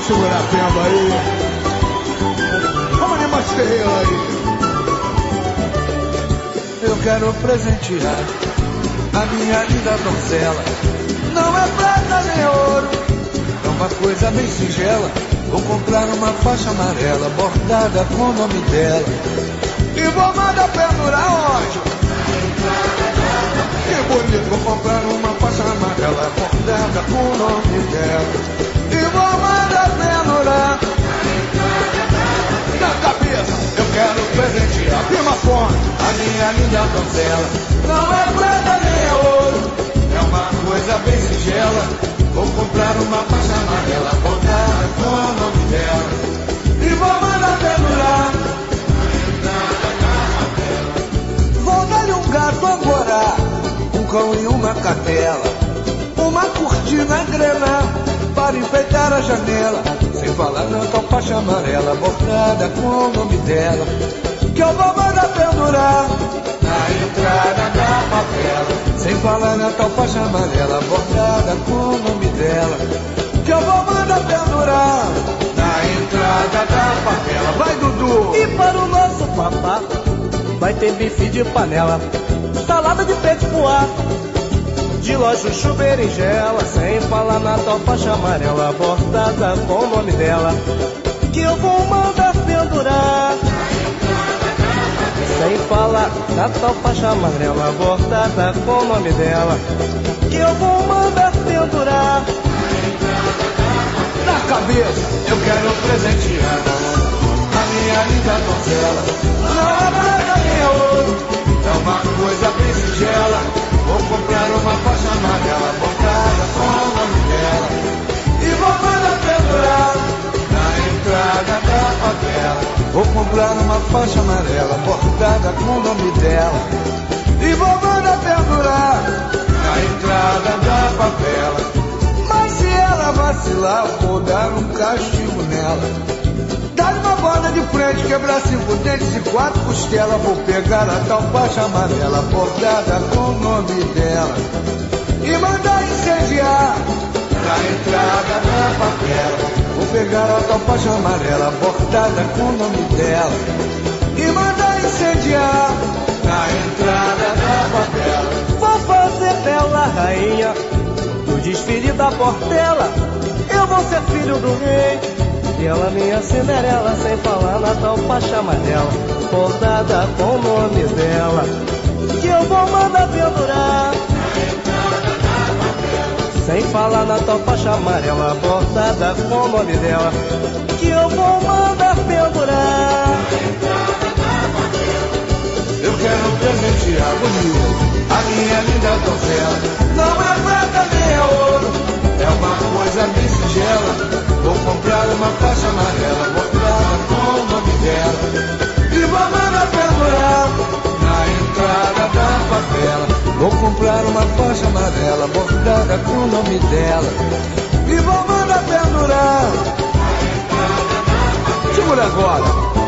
Segura a pemba aí. Vamos animar esse terreiro aí. Eu quero presentear a minha linda donzela. Não é prata nem ouro, é uma coisa bem singela. Vou comprar uma faixa amarela bordada com o nome dela e vou mandar pendurar onde? Que bonito, vou comprar uma faixa amarela bordada com o nome dela e vou mandar pendurar na cabeça. Eu quero presentear Prima Fonte, a minha linda donzela. Não é prata nem ouro, é uma coisa bem singela. Vou comprar uma faixa amarela bordada com o nome dela e vou mandar pendurar. Vou dar-lhe um gato angorá, um cão e uma cadela, uma cortina grená para enfeitar a janela. Sem falar na tal faixa amarela bordada com o nome dela, que eu vou mandar pendurar na entrada da favela. Sem falar na tal faixa amarela bordada com o nome dela, que eu vou mandar pendurar na entrada da favela. Vai, Dudu! E para o nosso papá vai ter bife de panela, salada de peito poá, de loja chuchu berinjela. Sem falar na tal faixa amarela bordada com o nome dela, que eu vou mandar pendurar. Sem falar na tal faixa amarela bordada com o nome dela, que eu vou mandar pendurar na cabeça. Eu quero presentear a minha linda donzela. Não é prata nem ouro, é uma coisa bem singela. Vou comprar uma faixa amarela bordada com o nome dela e vou mandar pendurar na entrada da favela. Vou comprar uma faixa amarela bordada com o nome dela e vou mandar pendurar na entrada da favela. Mas se ela vacilar, vou dar um castigo nela. Dá-lhe uma borda de frente, quebrar 5 dentes e 4 costelas. Vou pegar a tal faixa amarela bordada com o nome dela e mandar incendiar na entrada da favela. Vou pegar a tal faixa amarela bordada com o nome dela e mandar incendiar na entrada da favela. Vou fazer bela rainha no desfile da Portela. Eu vou ser filho do rei e ela minha Cinderela. Sem falar na tal faixa amarela bordada com o nome dela, que eu vou mandar pendurar. Sem falar na tal faixa amarela bordada com o nome dela, que eu vou mandar pendurar. Eu quero presentear bonito a minha linda donzela. Não é prata nem é ouro, é uma coisa bem singela. Vou comprar uma faixa amarela bordada com o nome dela e vou mandar pendurar na entrada da favela. Vou comprar uma faixa amarela bordada com o nome dela e vou mandar pendurar. segura agora.